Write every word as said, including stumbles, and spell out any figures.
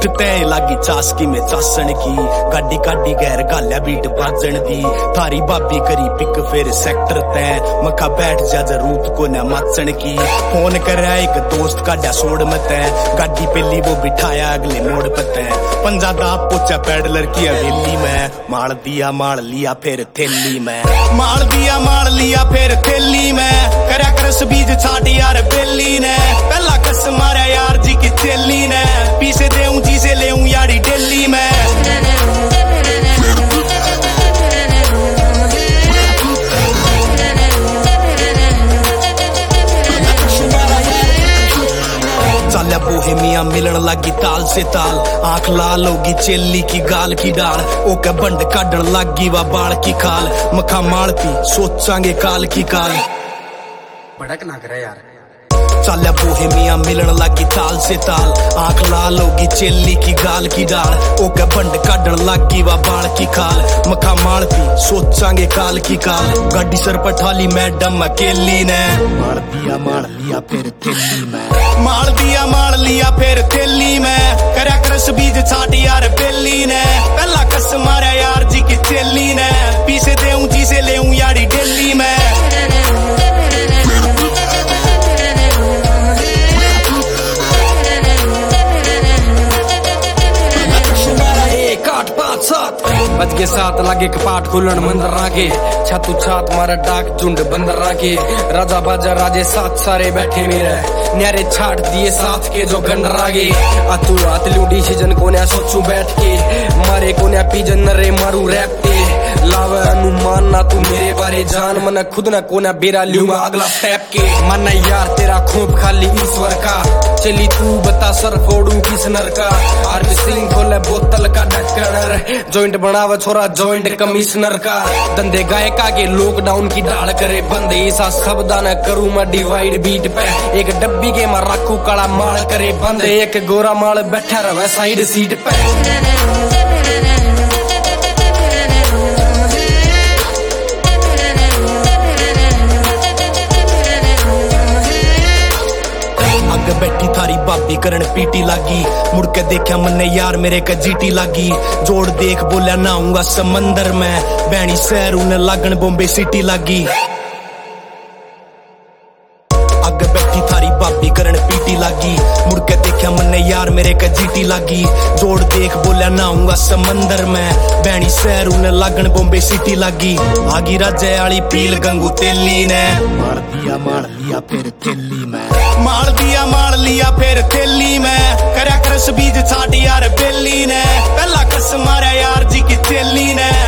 उठते लागी चासकी में चासन की गाड़ी गाड़ी गैर गाल्या बीट बाजन दी थारी बाबी करी पिक फिर सेक्टर तय मखा बैठ जा जरूरत को न माचन की फोन कर एक दोस्त का सोड़ मत गाड़ी पहली वो बिठाया अगले मोड़ पत पंजा दा पोचा पैडलर की हवेली में मार दिया मार लिया फिर थैली में मार दिया मार लिया फिर थैली में करा करस बीज छाट यार बेली ने पहला कस मारा यार जी की थैली ने पीछे देऊं जी से ले यारी डेली में चाल्या बोहेमिया मिलन लगी ताल से ताल आंख लाल होगी चेली की गाल की डाल ओके बंड काटन लगी वा बाल की खाल मखा मारती सोचांगे काल की काल भड़क ना करे यार चाल्या बोहेमिया मिलन लगी ताल से ताल आंख लाल होगी चेली की गाल की डाल ओके बंड काटन लगी वा बाल की खाल मखा मारती सोचांगे काल की काल गाड़ी सर पठाली मैडम अकेली ने मार दिया मार लिया फिर थैली में मार दिया मार लिया फिर थैली में करा करस बीज छाट यार बेली ने पहला कस मारा यार जी की थैली ने पीछे देऊं जी से ले यारी डेली में बज के साथ लागे कपाट खुलन मंदर रागे छातू छात मारा डाक झुंड बंदर रागे राजा बाजा राजे साथ सारे बैठे मेरे न्यारे छाट दिए साथ के जो गंड रागे आतू रात लूडी सीजन को न्या सोचू बैठ के मारे को न्या पीजन नरे मारू रैप पे लावे अनुमान ना तू मेरे बारे जान मन खुद ना को न्या बेरा लूंगा अगला स्टेप के मन यार तेरा खूब खाली ईश्वर का चली तू बता सर फोड़ू किस नर का आर सिंह खोले बोतल का ढक्कन जॉइंट बनावा छोरा जॉइंट कमिश्नर का धंधे गायका के लॉकडाउन की डाल करे बंद ऐसा शब्दा न करूं मैं डिवाइड बीट पे एक डब्बी के मां रखू काला माल करे बंद एक गोरा माल बैठा रहे साइड सीट पे बैठी थारी बाबी करन पीटी लागी मुड़ के देखा मन्ने यार मेरे का जीटी लागी जोड़ देख बोलिया नहाऊंगा समंदर में बैणी शहर उन्हें लागन बॉम्बे सिटी लागी अग बैठी थारी बाबी करन पीटी लागी मुड़ के देखा मन्ने यार मेरे का जीटी लागी जोड़ देख बोलिया नहाऊंगा समंदर में बैणी शहर उन्हें लागन बॉम्बे सिटी लागी आगी राजे वाली पील गंगू तेली ने मार दिया मार लिया फिर थैली में मार दिया मार लिया फिर थैली में करा करस बीज छाट यार बेली ने पहला कस मारा यार जी की थैली ने